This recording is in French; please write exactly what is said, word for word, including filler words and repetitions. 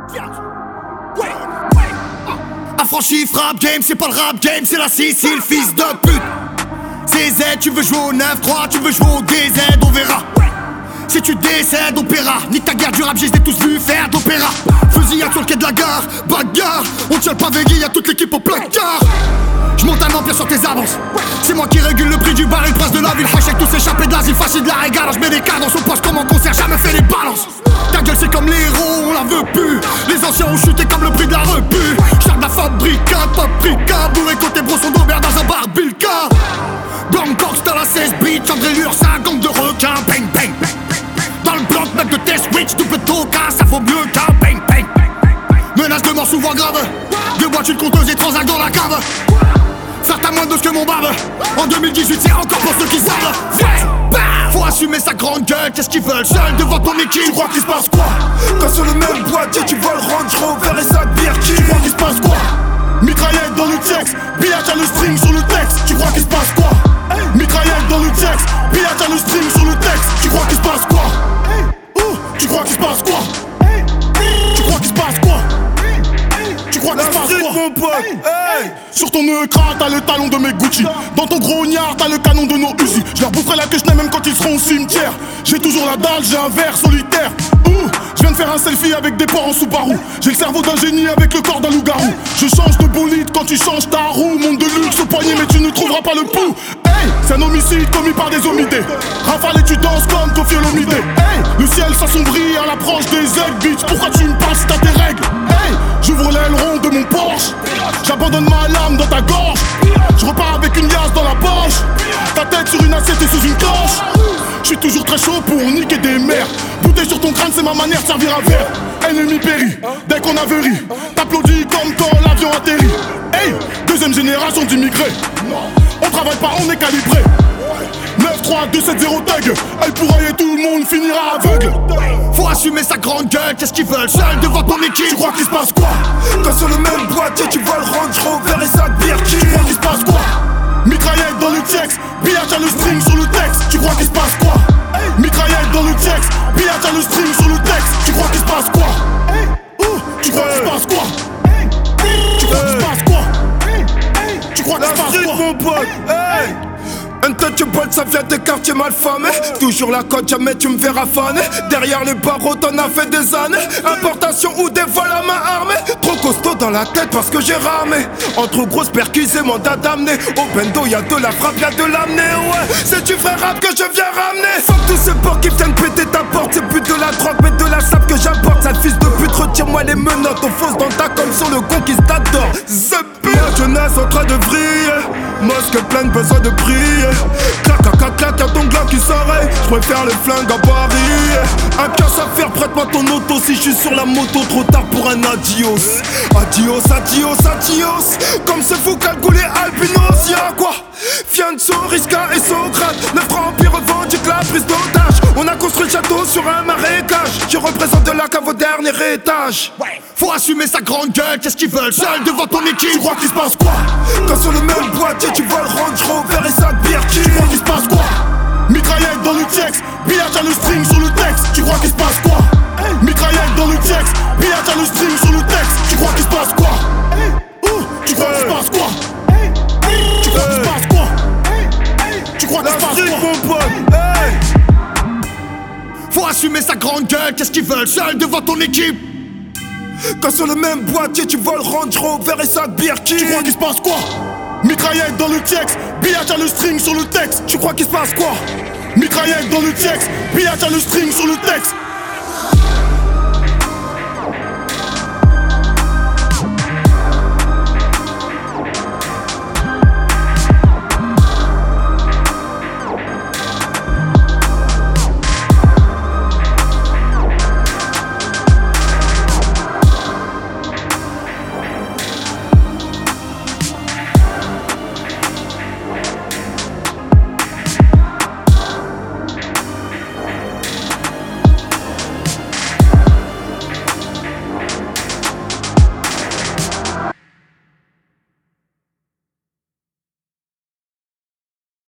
Affranchi, frappe game, c'est pas le rap game, c'est la Sicile, fils de pute. C Z, tu veux jouer au neuf trois, tu veux jouer au D Z, on verra. Si tu décèdes, on paiera. Nique ta guerre du rap, j'ai tous vu faire d'opéra. Fusillade sur le quai de la gare, bagarre. On tient le pavé, y'a toute l'équipe au placard. J'monte un empire sur tes avances. C'est moi qui régule le prix du bar, le prince de la ville. Hachek tous échappés de l'asile, facile de la régale. J'mets des cadres dans son poste comme en concert, jamais fait les balances. Ta gueule c'est comme les héros, on la veut plus. Les anciens ont chuté comme le prix de la repu. J'tarde la fabrique, paprika. Bourré côté brosson d'Aubert dans un bar Bilka. Bangkok dans la seize beat, André Lure, c'est un gang de requins. Bang bang. Dans le bloc, mec de test switch, double toca, ça vaut mieux qu'un bang bang. Menace de mort souvent grave. Deux boîtes, une compteuse et transac dans la cave. Faire ta moins de ce que mon bave. En deux mille dix-huit, c'est encore pour ceux qui savent. Faut assumer sa grande gueule, qu'est-ce qu'ils veulent? Seul devant ton équipe, tu crois qu'il se passe quoi? Quand sur le même boîtier, tu voles Range Rover et sa Birkin. Tu crois qu'il se passe quoi? Mitraillette dans le texte, pillage à le string sur le texte. Tu crois qu'il se passe quoi? Mitraillette dans le texte, pillage à le string sur le texte. Tu crois qu'il se passe quoi? Tu crois qu'il se passe quoi? Tu crois qu'il se passe quoi? Tu crois qu'il se passe quoi? Mon pote, hey. Sur ton écran, t'as le talon de mes Gucci. Dans ton grognard, t'as le canon de nos Uzi. Je leur boufferai la queue même quand ils seront au cimetière. J'ai toujours la dalle, j'ai un verre solitaire. Ouh, je viens de faire un selfie avec des porcs en Subaru. J'ai le cerveau d'un génie avec le corps d'un loup-garou. Je change de bolide quand tu changes ta roue. Monde de luxe au poignet mais tu ne trouveras pas le pouls. Hey, c'est un homicide commis par des homidés. Rafale et tu danses comme Kofi Olomide. Hey, le ciel s'assombrit à l'approche des ailes, bitch. Pourquoi tu me parles si t'as tes règles? Hey, j'ouvre l'aileron de mon Porsche. J'abandonne ma lame dans ta gorge. Je repars avec une liasse dans la poche. Ta tête sur une assiette et sous une cloche. Je suis toujours très chaud pour niquer des mères. Bouteille sur ton crâne, c'est ma manière de servir un verre. Ennemi péri, dès qu'on avait ri. T'applaudis comme quand l'avion atterrit. Hey, deuxième génération d'immigrés. On travaille pas, on est calibré. neuf trois deux sept zéro tag. Elle pourrait et tout le monde finira aveugle. Faut assumer sa grande gueule, qu'est-ce qu'ils veulent? Seul devant ton équipe, tu crois qu'il se passe quoi? Quand sur le même boîtier, tu voles Range Rover et sa Birkin. Tu crois qu'il se passe quoi? Mitraillette dans le texte, pillage à le string sur le texte. Tu crois qu'il se passe quoi? Mitraillette dans le texte, pillage à le string sur le texte. Tu crois qu'il se passe quoi? Tu crois qu'il se passe quoi? Tu crois qu'il se passe quoi? Tu crois qu'il se passe quoi? Mon pote, hey. Untouchable, ça vient des quartiers malfamés. Toujours la côte, jamais tu me verras faner. Derrière les barreaux, t'en as fait des années. Importation ou des vols à main armée. Trop costaud dans la tête parce que j'ai ramé. Entre grosses perquises et mandat d'amener. Au bendo, y'a de la frappe, y'a de l'amener. Ouais, c'est du vrai rap que je viens ramener. Fuck tous ces porcs qui viennent péter ta porte. C'est plus de la drogue, mais de la sape que j'apporte. Sale fils de pute, retire-moi les menottes. On fonce dans ta comme sur le conquistador. The la jeunesse en train de vriller. Mosque pleine, besoin de prier. Clac, clac, clac, clac, y'a ton gland qui s'oreille. J'préfère les flingues à Paris. Un casse à faire, prête-moi ton auto. Si j'suis sur la moto, trop tard pour un adios. Adios, adios, adios. Comme c'est fou, calculé albinos. Y'a quoi? Fianso, Risca et Socrate. Neuf francs empire revendique la prise d'otage. On a construit le château sur un marécage. Je représente de la cave au dernier étage. Faut assumer sa grande gueule, qu'est-ce qu'ils veulent? Seul devant ton équipe, tu crois qu'il se passe quoi? Quand sur le même boîtier, tu voles Range Rover et sa Birkin. Tu crois qu'il se passe quoi? Mitraillette dans le texte, pillage à le string sur le texte. Tu crois qu'il se passe quoi? Mitraillette dans le texte, pillage à le string sur le texte. Tu crois qu'il se passe quoi? Tu crois qu'il se passe quoi? Tu crois qu'il se passe quoi? Tu crois qu'il se passe quoi? Mon pote, hey. Faut assumer sa grande gueule, qu'est-ce qu'ils veulent? Seul devant ton équipe. Quand sur le même boîtier, tu voles Range Rover et sa Birkin. Tu crois qu'il se passe quoi? Mitraillette dans le texte, pillage à le string sur le texte. Tu crois qu'il se passe quoi? Mitraillette dans le texte, pillage à le string sur le texte.